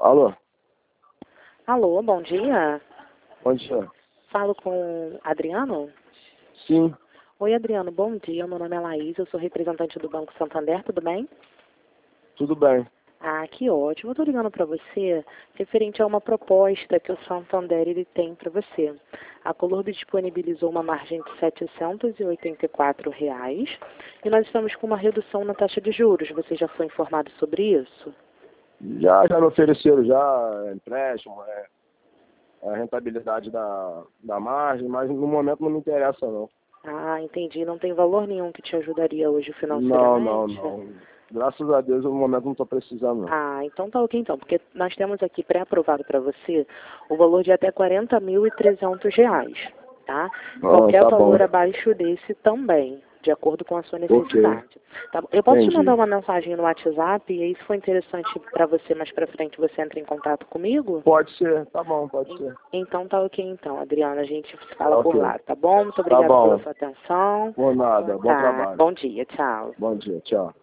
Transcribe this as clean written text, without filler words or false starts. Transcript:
Alô? Alô, bom dia. Bom dia. Falo com Adriano? Sim, Oi, Adriano, bom dia. Meu nome é Laís, eu sou representante do Banco Santander, tudo bem? tudo bem. Ah, que ótimo. Eu estou ligando para você referente a uma proposta que o Santander ele tem para você. A Colordo disponibilizou uma margem de R$ 784 e nós estamos com uma redução na taxa de juros. Você já foi informado sobre isso? Já me ofereceram já empréstimo, a rentabilidade da margem, mas no momento não me interessa não. Ah, entendi. Não tem valor nenhum que te ajudaria hoje Não, não, financeiramente? não. Graças a Deus, no momento não estou precisando não. Ah, então tá ok então, porque nós temos aqui pré-aprovado para você o valor de até R$ 40.300, tá? Ah, Qualquer tá bom. valor abaixo desse também, de acordo com a sua Ok, necessidade. Tá bom? Eu posso te mandar entendi. uma mensagem no WhatsApp e aí se for interessante para você mais para frente você entra em contato comigo? Pode ser, tá bom, pode ser. Então tá ok então, Adriana, a gente se fala por Ok, lá, tá bom? Muito tá obrigada pela bom. sua atenção. Por nada, bom Tá, trabalho. bom dia, tchau. Bom dia, tchau.